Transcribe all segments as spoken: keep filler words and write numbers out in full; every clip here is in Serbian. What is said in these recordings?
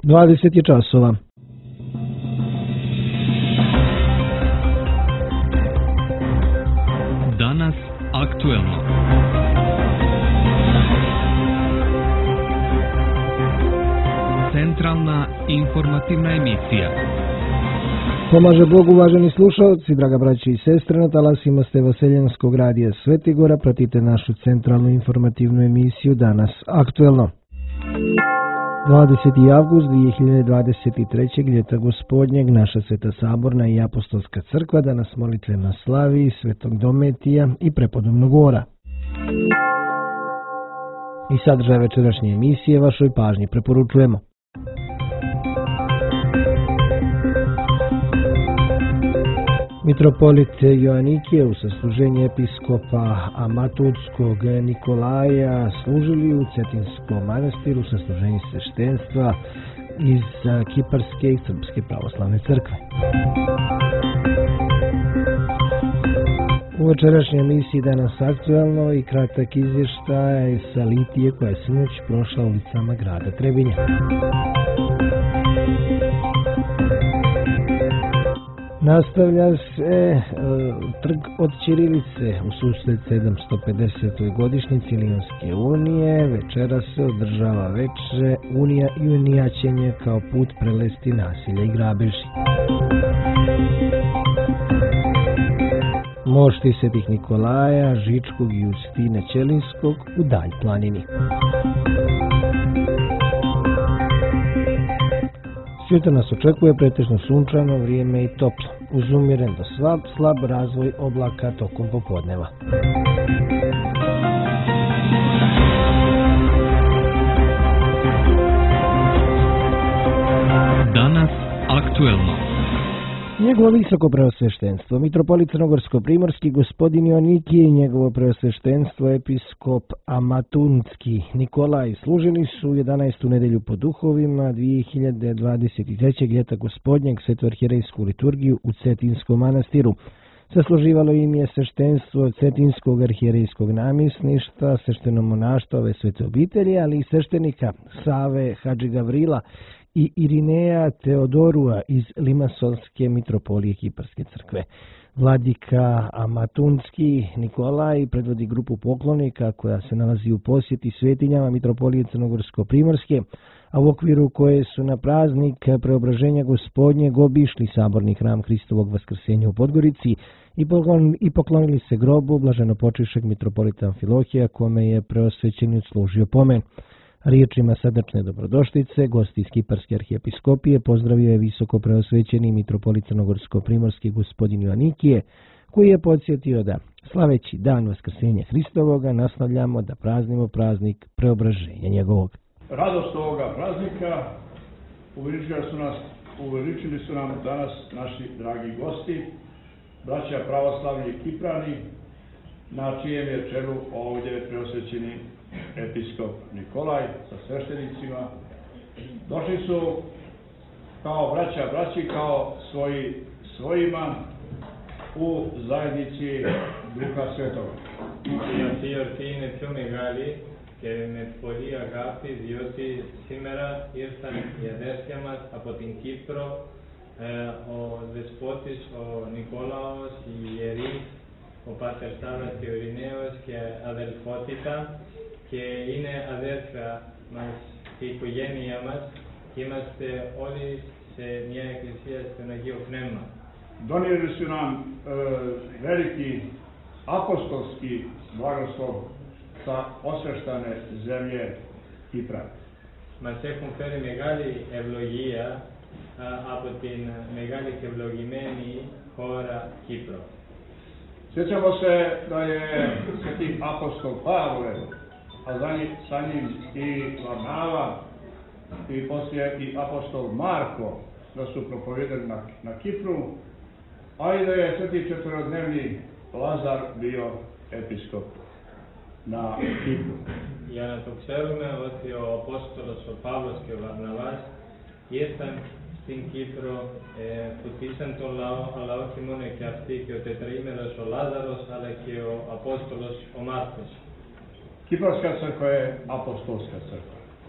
dvadeset je časova. Danas aktuelno. Centralna informativna emisija. Pomaže Bog, uvaženi slušalci, draga braće i sestre, na talasima ste Vaseljenskog radija Svetigora, pratite našu centralnu informativnu emisiju Danas aktuelno. dvadeseti avgust dvije hiljade dvadeset trećeg. ljeta gospodnjeg, naša Sveta Saborna i Apostolska crkva danas molitveno slavi Svetog Dometija i Prepodobnog Ora. I sadržaj večerašnje emisije vašoj pažnji preporučujemo. Mitropolit Joanikije u sasluženju episkopa Amatunskog Nikolaja služili u Cetinskom manastiru sasluženju sveštenstva iz Kiparske i Srpske pravoslavne crkve. U večerašnjoj emisiji Danas aktuelno i kratak izvještaj sa litije koja je sinoć prošla ulicama grada Trebinja. Nastavlja se e, trg od ćirilice u susret sedamsto pedesetoj godišnjici Lionske unije. Večera se održava veče Unija i unijaćenje kao put prelesti nasilja i grabeži. Mošti Svetih Nikolaja, Žičkog i Justina Ćelinskog u Dalj planini. Sutra nas očekuje pretežno sunčano vrijeme i toplo, uz umjeren do slab, slab razvoj oblaka tokom popodneva. Danas aktuelno. Njegovo visoko preosveštenstvo, mitropolit Crnogorsko-primorski gospodin Joanikije i njegovo preosveštenstvo episkop Amatunski Nikolaj služili su jedanaestu nedelju po duhovima dvije hiljade dvadeset trećeg. ljeta gospodnjeg svetoarhijerejsku liturgiju u Cetinskom manastiru. Sasluživalo im je sveštenstvo Cetinskog arhijerejskog namjesništva, svešteno monaštva ove svete obitelji, ali i sveštenika Save Hadži Gavrila i Irineja Teodorua iz Limassolske mitropolije Kiparske crkve. Vladika Amatunski Nikolaj predvodi grupu poklonika koja se nalazi u posjeti svetinjama mitropolije Crnogorsko-primorske, a u okviru koje su na praznik Preobraženja gospodnjeg obišli saborni hram Hristovog vaskrsenja u Podgorici i poklonili, i poklonili se grobu blaženopočivšeg mitropolita Amfilohija, kome je preosvećeni odslužio pomen. Riječima srdačne dobrodošlice, gosti iz Kiparske arhijepiskopije pozdravio je visoko preosvećeni mitropolit Crnogorsko-primorski gospodin Joanikije, koji je podsjetio da, slaveći dan vaskrsenja Hristovoga, nastavljamo da praznimo praznik preobraženja njegovog. Radost ovoga praznika uveličili su, nas, uveličili su nam danas naši dragi gosti, braća pravoslavni Kiprani, na čijem je čelu ovdje preosvećeni episkop Nikolaj sa sveštenicima. Došli su kao braća braći, kao svoji svojima u zajednici Duha Svetoga. Αυτή ορθή είναι πιο μεγάλη και με πολύ αγάπη, διότι σήμερα ήρθαν οι αδέρφια μας από την Κύπρο, ο δεσπότης, ο Νικόλαος, οι ιερείς, ο Πάτερ Σάββας και ο Ειρηναίος και αδελφότητα, και είναι αδέρφια μας και η οικογένειά μας και είμαστε όλοι σε μια εκκλησία στον Αγίο Πνεύμα. Donijeli su nam e, veliki apostolski blagoslov sa osveštane zemlje Κύπρα. Μας έχουν φέρει μεγάλη ευλογία α, από την μεγάλη και ευλογημένη χώρα Κύπρο. Sjećamo se da je sveti apostol Pavle, a za njim, sa njim i Varnava i poslije i apostol Marko, da su propovedali na, na Kipru, a i da je sveti četverodnevni Lazar bio episkop na Κύπρου. Για να το ξέρουμε ότι ο Απόστολος, ο Παύλος και ο Βαρναβάς ήρθαν στην Κύπρο, ε, φωτίσαν τον λαό, αλλά όχι μόνο και αυτοί, και ο τετραήμερος ο Λάζαρος, αλλά και ο Απόστολος ο Μάρκος. Kiparska crkva je apostolska crkva.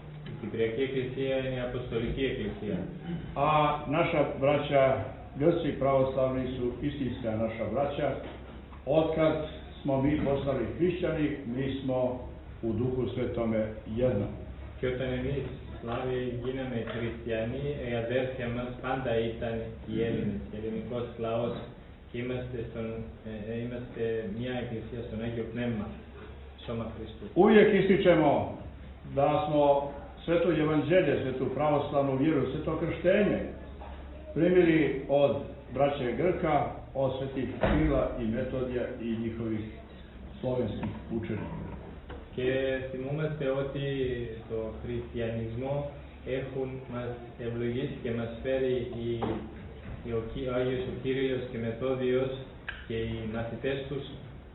Κυπριακή Εκκλησία είναι η Αποστολική Εκκλησία. A naša braća, Grci pravoslavni su istinska naša braća. Otkad smo mi postali hrišćani, mi smo u Duhu Svetome jedno. Και όταν εμείς Σλάβοι γίναμε χριστιανοί, η αδέρφια μας πάντα ήταν οι Έλληνες, ελληνικός λαός, και είμαστε, στον, ε, είμαστε μια εκκλησία στον Άγιο Πνεύμα, σώμα Χριστού. Uvijek ističemo da smo sveto evanđelje, svetu pravoslavnu vjeru, sveto krštenje primili od braće Grka, od svetih Kirila i Metodija i njihovih slovenskih učenika. Και θυμούμαστε ότι το χριστιανισμό έχουν μας ευλογήσει και μας φέρει οι, οι, ο, ο Άγιος ο Κύριλλος και Μεθόδιος και οι μαθητές τους.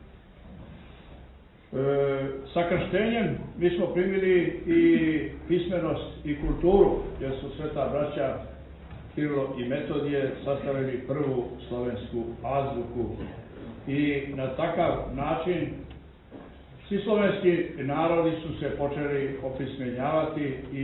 E, sa krštenjem mi smo primili i pismenost i kulturu, jer su sveta braća Kirilo i Metodije sastavili prvu slovensku azbuku i na takav način svi slovenski narodi su se počeli opismenjavati i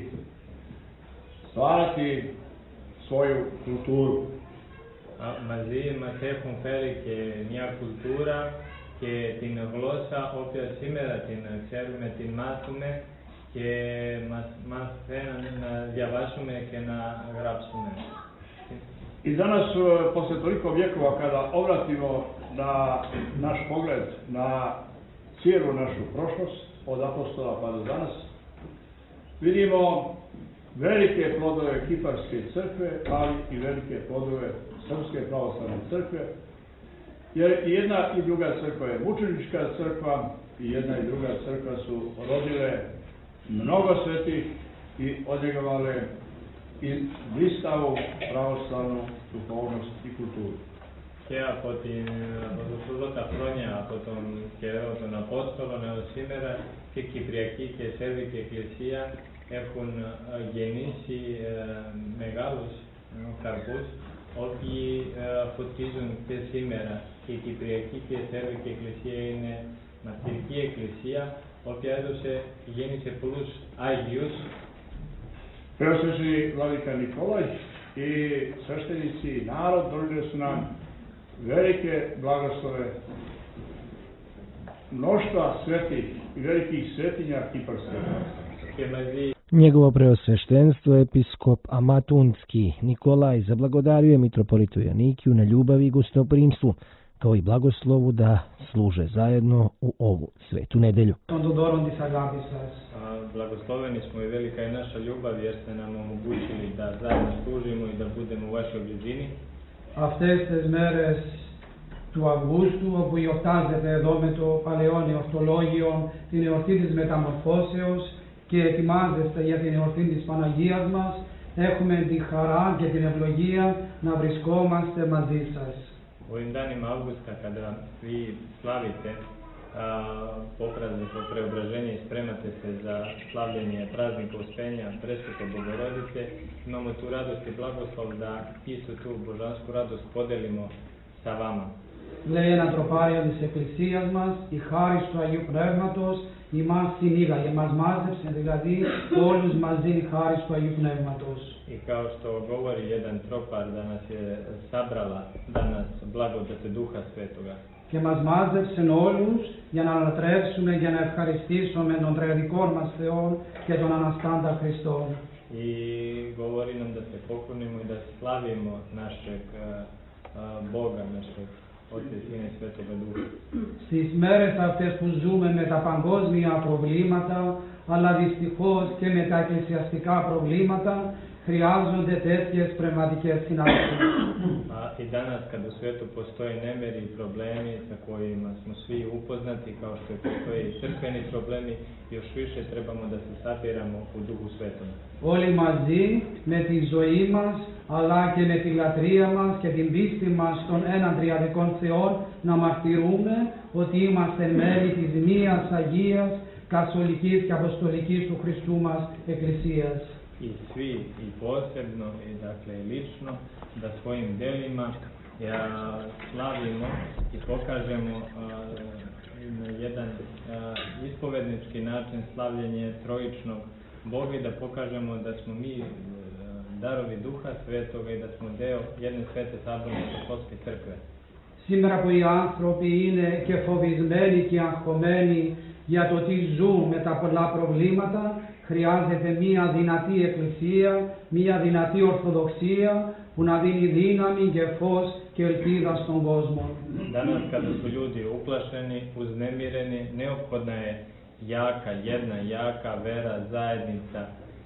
stvarati svoju kulturu. Μαζί μας έχουν φέρει και μια κουλτούρα και την γλώσσα, όποια σήμερα την ξέρουμε, την μάθουμε και μας μαθαίνουν να διαβάσουμε και να γράψουμε. I danas, posle toliko vjekova, kada obratimo na naš pogled na cijelu našu prošlost, od apostola pa do danas, vidimo velike plodove Kiparske crkve, ali i velike plodove Srpske pravoslavne crkve, jer i jedna i druga crkva je mučenička crkva, i jedna i druga crkva su rodile mnogo svetih i odjegovale i blistavu pravoslavnu duhovnost i kulturu. Και από, την, από τα πρώτα χρόνια, από τον καιρό των Απόστολων έως σήμερα, και Κυπριακή και Σέρβικη Εκκλησία έχουν γεννήσει ε, μεγάλους ε, καρπούς, όποιοι ε, φωτίζουν και σήμερα. Και η Κυπριακή και η Σέρβικη Εκκλησία είναι μαρτυρική εκκλησία, οποία έδωσε, γέννησε πολλούς Άγιους. Preosvećeni vladika Nikolaj i sveštenici i narod donijeli su nam velike blagoslove mnoštva svetih i velikih svetinja Kiparske. Njegovo preosveštenstvo episkop Amatunski Nikolaj zablagodario je mitropolitu Janikiju na ljubavi i gostoprimstvu, kao i blagoslovu da služe zajedno u ovu svetu nedelju. Blagosloveni smo i velika je naša ljubav jer ste nam omogućili da zajedno služimo i da budemo u vašoj blizini. Αυτές τις μέρες του Αυγούστου, όπου γιορτάζεται εδώ με το Παλαιόν Εορτολόγιο την εορτή της Μεταμορφώσεως και ετοιμάζεστε για την εορτή της Παναγίας μας, έχουμε τη χαρά και την ευλογία να βρισκόμαστε μαζί σας. U ovim danima Augusta, kada vi slavite a, popraznik o preobraženju i spremate se za slavljenje praznika Uspenja Presvete Bogorodice, imamo tu radost i blagoslov da istu tu božansku radost podelimo sa vama. Λέει ένα τροπάριο της Εκκλησίας μας, η χάρις του Αγίου Πνεύματος ημάς συνήγαγε, μας μάζεψε δηλαδή όλους μαζί η χάρις του Αγίου Πνεύματος. I kao što govori jedan tropar da nas je sabrala danas blagodat Duha Svetoga. Και μας μάζεψε όλους για να λατρεύσουμε, για να ευχαριστήσουμε τον τριαδικό μας Θεό και τον Αναστάντα Χριστόν. I govori nam da se poklonimo i da slavimo našeg uh, Boga, našeg Otca i Sina i Svetoga Duha. Στις μέρες αυτές που ζούμε με τα παγκόσμια προβλήματα, αλλά δυστυχώς και με τα εκκλησιαστικά προβλήματα, χρειάζονται τέτοιες πνευματικές συνάρτησεις. I danas kad u svijetu postoje nemiri i problemi sa kojima smo svi upoznati, kao što postoje i crkveni problemi, još više trebamo da se sabiramo u Duhu Svetom. Όλοι μαζί με τη ζωή μας, αλλά και με τη λατρεία μας και την πίστη μας στον έναν τριαδικών Θεόν να μαρτυρούμε ότι είμαστε μέλη της μίας Αγίας, Καθολικής και Αποστολικής του Χριστού μας Εκκλησίας. I svi, i posebno, i dakle lično, da svojim delima ja, slavimo i pokažemo a, na jedan a, ispovednički način slavljenje trojičnog Boga i da pokažemo da smo mi darovi Duha Svetoga i da smo deo jedne svete saborne apostolske crkve. Σήμερα που οι άνθρωποι είναι και φοβισμένοι και αγχωμένοι για το τι ζουν με τα πολλά προβλήματα, χρειάζεται μία δυνατή εκκλησία, μία δυνατή ορθοδοξία που να δίνει δύναμη και φως και ελπίδα στον κόσμο. Danas kada su ljudi uplašeni, uznemireni, neophodna je jaka, jedna jaka vera, zajednica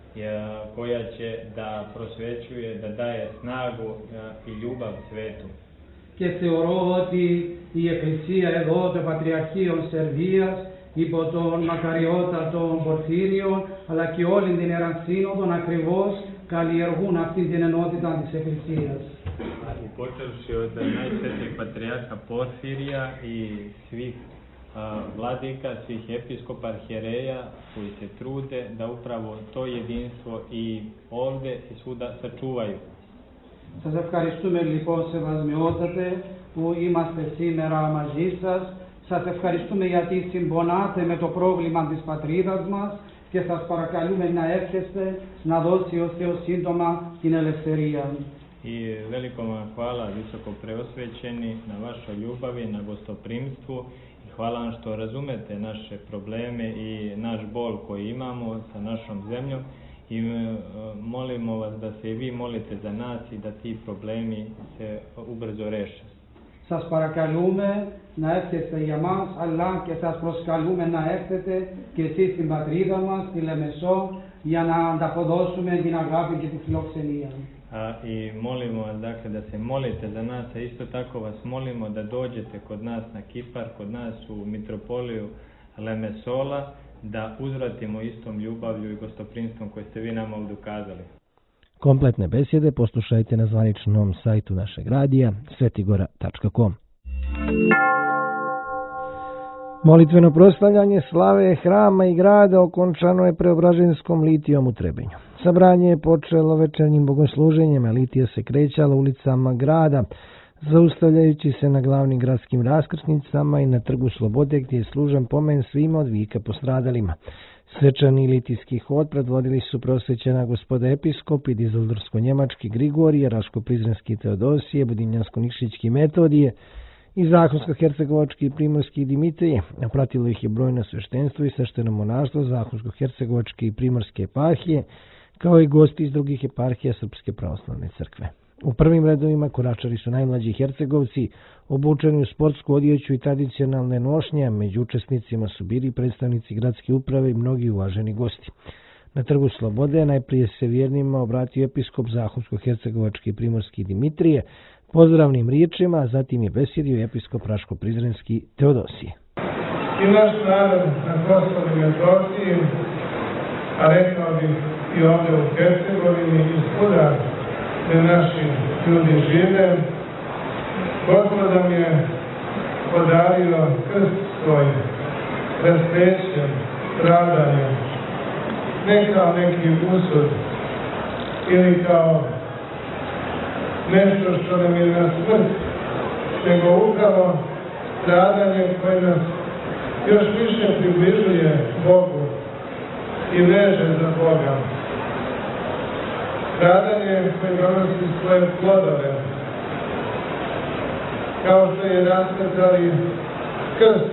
koja će da prosvećuje, da daje snagu i ljubav svetu. Και θεωρώ ότι η Εκκλησία εδώ, το Πατριαρχείο Σερβίας, υπό τον μακαριότατο Πορφύριο, αλλά και όλη την Ιερά Σύνοδο ακριβώς καλλιεργούν αυτή την ενότητα της Εκκλησίας. I počevši od najsvetijeg patrijarha Porfirija i svih vladika, svih episkopa, arhijereja koji se trude da upravo to jedinstvo i ovde i svuda sačuvaju. Σας ευχαριστούμε λοιπόν σεβασμιότατε που είμαστε σήμερα μαζί σας. Σας ευχαριστούμε γιατί συμπονάτε με το πρόβλημα της πατρίδας μας και σας παρακαλούμε να έρχεστε να δώσει ο Θεός σύντομα την ελευθερία. I veliko vam hvala, visoko preosvećeni, na vašoj ljubavi, na gostoprimstvu i hvala vam što razumete naše probleme i naš bol koji imamo sa našom zemljom i molimo vas da se i vi molite za nas i da ti problemi se ubrzo reše. Σας παρακαλούμε να έρθετε για μας, αλλά και σας προσκαλούμε να έρθετε και εσείς στην πατρίδα μας, στη Λεμεσό, για να ανταποδώσουμε την αγάπη και τη φιλοξενία. A, i molimo vas dakle da se molite za nas, a isto tako vas molimo da dođete kod nas na Kipar, kod nas u mitropoliju Lemesola, da uzvratimo istom ljubavlju i gostoprimstvom koje ste vi nama ovdje ukazali. Kompletne besjede poslušajte na zvaničnom sajtu našeg radija svetigora tačka com. Molitveno proslavljanje slave hrama i grada okončano je Preobraženskom litijom u Trebinju. Sabranje je počelo večernjim bogosluženjem, a litija se krećala ulicama grada, zaustavljajući se na glavnim gradskim raskrsnicama i na Trgu Slobode, gdje je služan pomen svima od vika postradalima. Svečani litijski hod predvodili su prosvećena gospoda episkop i dizeldorsko-njemački Grigorije, Raško-Prizrenski Teodosije, Budinjansko-Nikšićki Metodije i Zahumsko-Hercegovački i Primorski Dimitrije, a pratilo ih je brojno sveštenstvo i svešteno monaštvo Zahumsko-Hercegovačke i Primorske eparhije, kao i gosti iz drugih eparhija Srpske pravoslavne crkve. U prvim redovima koračali su najmlađi Hercegovci, obučeni u sportsku odjeću i tradicionalne nošnje, među učesnicima su bili predstavnici gradske uprave i mnogi uvaženi gosti. Na Trgu Slobode najprije se vjernima obratio episkop Zahumsko-Hercegovački i Primorski Dimitrije pozdravnim riječima, a zatim je besjedio episkop Raško-Prizrenski Teodosije. I naš narod na Kosovu i Metohiji, a rekao bih i ovdje u Hercegovini i svuda gdje naši ljudi žive, Gospod nam je podario krst svoj, raspećem, stradanjem, ne kao neki usud ili kao nešto što nam je na smrt, nego upravo stradanje koje nas još više približuje Bogu i veže za Boga. Stradanje koje donosi svoje plodove, kao što je raskrcali krst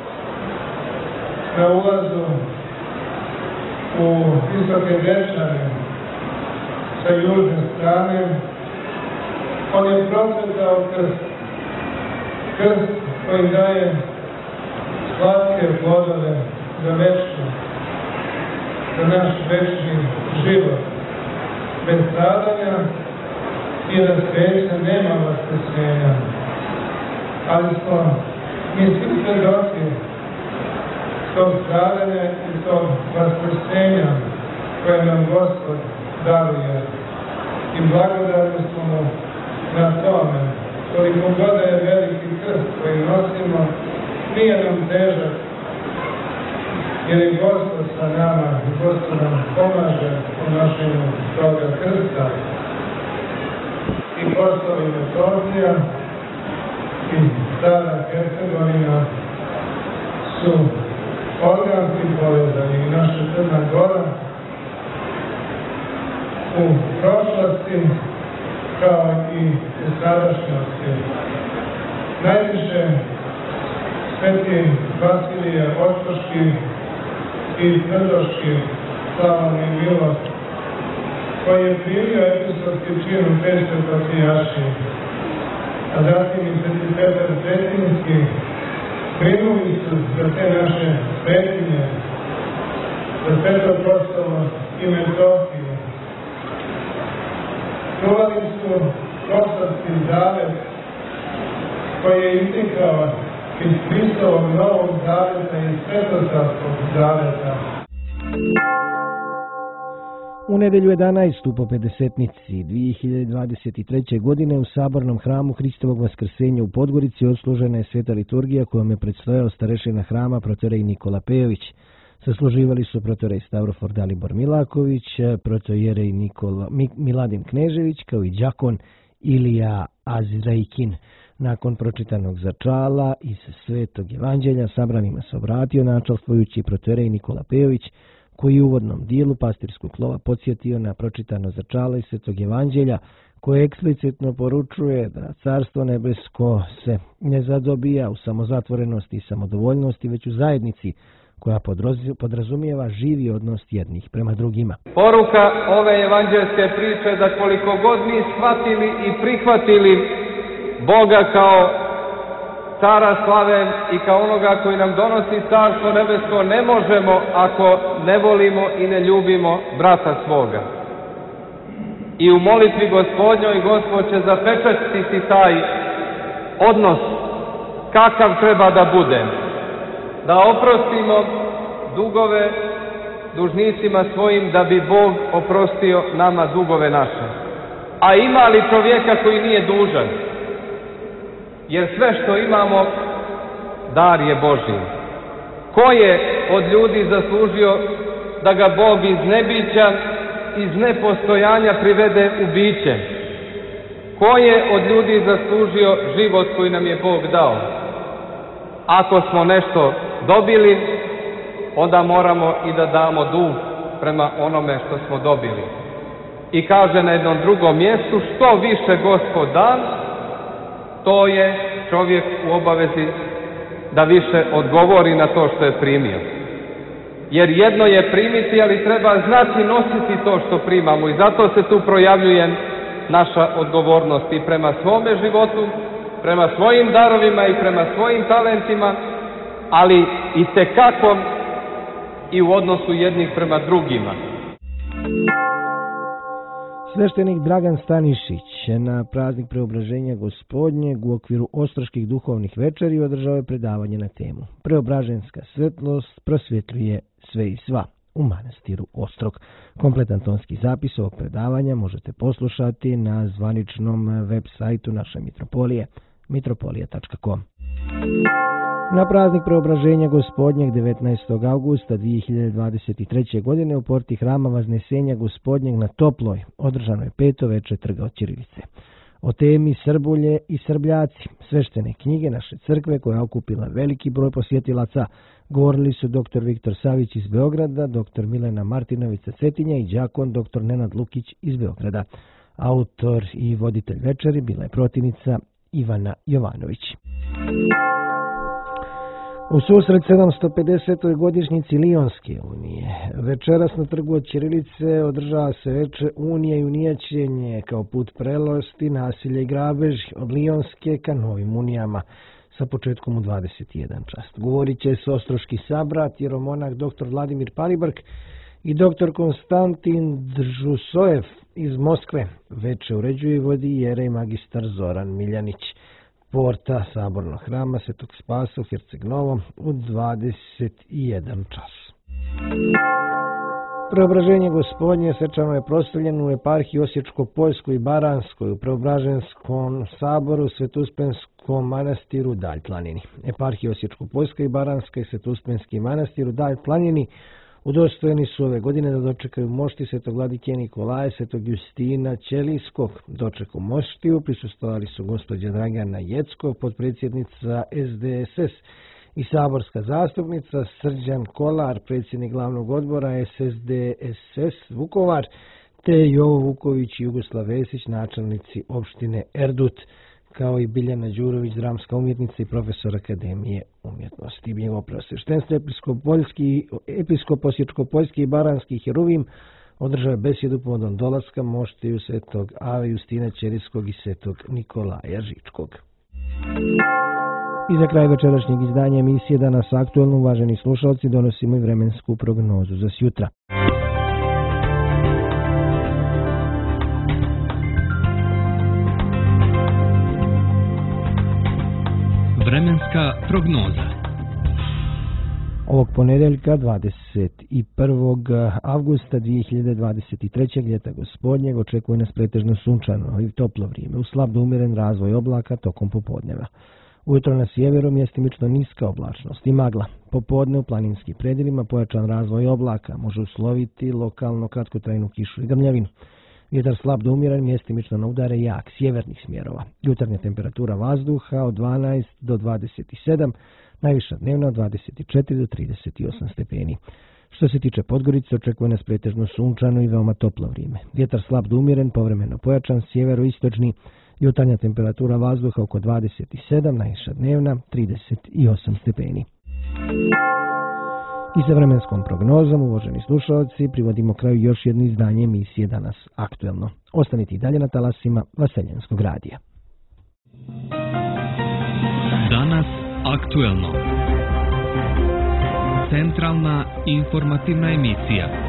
na ulazu u Visoke Dečane sa južne strane, on je procvetao krst, krst koji daje slatke plodove za večno, za naš večni život. Bez stradanja i raspeća nema vaskrsenja, ali smo mi svi svedoci tog stradanja i tog vaskrsenja koje nam Gospod daruje i blagodarni smo mu na tome. Koliko god je veliki krst koji nosimo, nije nam težak, jer je Gospod sa nama i Gospod nam pomaže u nošenju toga krsta. I Kosovo i Metohija i Stara Hercegovina su organski povezani i naša Crna Gora u prošlosti kao i u sadašnjosti. Najviše sveti Vasilije Ostroški i Tvrdoški slavni milost, koji je primio episkopski čin u Pećkoj patrijaršiji, a zatim i sveti Petar Cetinski, brinuli su za te naše svetinje, za Sveto Prostovo i Metohiju. Čuvali su Kosovski zavet, koji je iznikao iz Hristovog Novog Zaveta i Svetosavskog Zaveta. U nedelju jedanaestu po pedesetnici dvije hiljade dvadeset treće. godine u Sabornom hramu Hristovog Vaskrsenja u Podgorici odslužena je sveta liturgija kojom je predstojao starešina hrama protorej Nikola Pejović. Sasluživali su protorej Stavrofor Dalibor Milaković, protojerej Nikola Miladin Knežević kao i đakon Ilija Azrajkin. Nakon pročitanog začala iz Svetog evanđelja sabranima se obratio načalstvujući protojerej Nikola Pejović, koji u uvodnom dijelu pastirskog slova podsjetio na pročitano začalo iz Svetog evanđelja, koje eksplicitno poručuje da Carstvo nebesko se ne zadobija u samozatvorenosti i samodovoljnosti, već u zajednici koja podrazumijeva živi odnos jednih prema drugima. Poruka ove evanđelske priče da koliko god mi shvatili i prihvatili Boga kao cara slave i kao onoga koji nam donosi Carstvo nebesko, ne možemo ako ne volimo i ne ljubimo brata svoga. I u molitvi Gospodnjoj Gospod će zapečatiti taj odnos kakav treba da bude. Da oprostimo dugove dužnicima svojim da bi Bog oprostio nama dugove naše. A ima li čovjeka koji nije dužan? Jer sve što imamo, dar je Božji. Ko je od ljudi zaslužio da ga Bog iz nebića, iz nepostojanja privede u biće? Ko je od ljudi zaslužio život koji nam je Bog dao? Ako smo nešto dobili, onda moramo i da damo dug prema onome što smo dobili. I kaže na jednom drugom mjestu, što više Gospod da, to je čovjek u obavezi da više odgovori na to što je primio. Jer jedno je primiti, ali treba znati nositi to što primamo i zato se tu projavljuje naša odgovornost i prema svome životu, prema svojim darovima i prema svojim talentima, ali i tekako i u odnosu jednih prema drugima. Sveštenik Dragan Stanišić na praznik Preobraženja Gospodnjeg u okviru Ostroških duhovnih večeri održao je predavanje na temu Preobraženska svetlost prosvjetljuje sve i sva u manastiru Ostrog. Kompletan tonski zapis ovog predavanja možete poslušati na zvaničnom web sajtu naše mitropolije mitropolija tačka com. Na praznik Preobraženja Gospodnjeg devetnaestog augusta dvije hiljade dvadeset treće. godine u porti hrama Vaznesenja Gospodnjeg na Toploj održano je peto veče Trga od ćirilice. O temi Srbulje i Srbljaci, sveštene knjige naše crkve koja je okupila veliki broj posjetilaca, govorili su doktor Viktor Savić iz Beograda, doktor Milena Martinović sa Cetinja i đakon doktor Nenad Lukić iz Beograda. Autor i voditelj večeri bila je protivnica Ivana Jovanović. U susret sedamsto pedesetoj godišnjici Lionske unije, večeras na Trgu od ćirilice održava se veče Unije i unijaćenje kao put prelosti, nasilje i grabež od Lionske ka novim unijama sa početkom u dvadeset jedan čast. Govorit će se ostroški sabrat, jeromonah doktor Vladimir Palibrk i doktor Konstantin Držusojev iz Moskve. Veče uređuje i vodi jerej magistar Zoran Miljanić. Porta Sabornog hrama Svetog Spasa u Herceg-Novom u dvadeset jedan čas. Preobraženje Gospodnje svečano je proslavljeno u eparhiji Osječko-Poljskoj i Baranskoj u Preobraženskom saboru Svetospenskom manastiru Dalj Planini. Eparhija Osječko-Poljska i Baranska i Svetospenski manastir u Dalj Planini udostojeni su ove godine da dočekaju mošti Svetog vladike Nikolaja, Svetog Justina Ćelijskog. Dočeku moštiju prisustvovali su gospođa Dragana Jeckov, potpredsjednica S D S S i saborska zastupnica, Srđan Kolar, predsjednik glavnog odbora S S D S S Vukovar, te Jovo Vuković i Jugoslav Vesić, načelnici opštine Erdut, kao i Biljana Đurović, dramska umjetnica i profesor Akademije umjetnosti. Njegovo preosveštenstvo episkop Osječko-Poljski i Baranski Heruvim održao je besedu povodom dolaska moštiju Svetog Ave Justina Ćerijskog i Svetog Nikolaja Žičkog. I za kraj večerašnjeg izdanja emisije Danas aktuelno, uvaženi slušalci, donosimo i vremensku prognozu za sjutra. Vremenska prognoza. Ovog ponedeljka, dvadeset prvog avgusta dvije hiljade dvadeset treće. ljeta gospodnjeg, očekuje nas pretežno sunčano i toplo vrijeme, uz slab do umjeren razvoj oblaka tokom popodneva. Ujutro na sjeveru mjestimično niska oblačnost i magla. Popodne u planinskim predjelima pojačan razvoj oblaka, može usloviti lokalno kratkotrajnu kišu i grmljavinu. Vjetar slab do umjeren, mjestimično na udare jak sjevernih smjerova. Jutarnja temperatura vazduha od dvanaest do dvadeset sedam, najviša dnevna od dvadeset četiri do trideset osam stepeni. Što se tiče Podgorice, očekuje nas pretežno sunčano i veoma toplo vrijeme. Vjetar slab do umjeren, povremeno pojačan sjeveroistočni. Jutarnja temperatura vazduha oko dvadeset sedam, najviša dnevna trideset osam stepeni. I sa vremenskom prognozom, uvaženi slušalci, privodimo kraju još jedno izdanje emisije Danas aktuelno. Ostanite i dalje na talasima Vaseljenskog radija. Danas aktuelno. Centralna informativna emisija.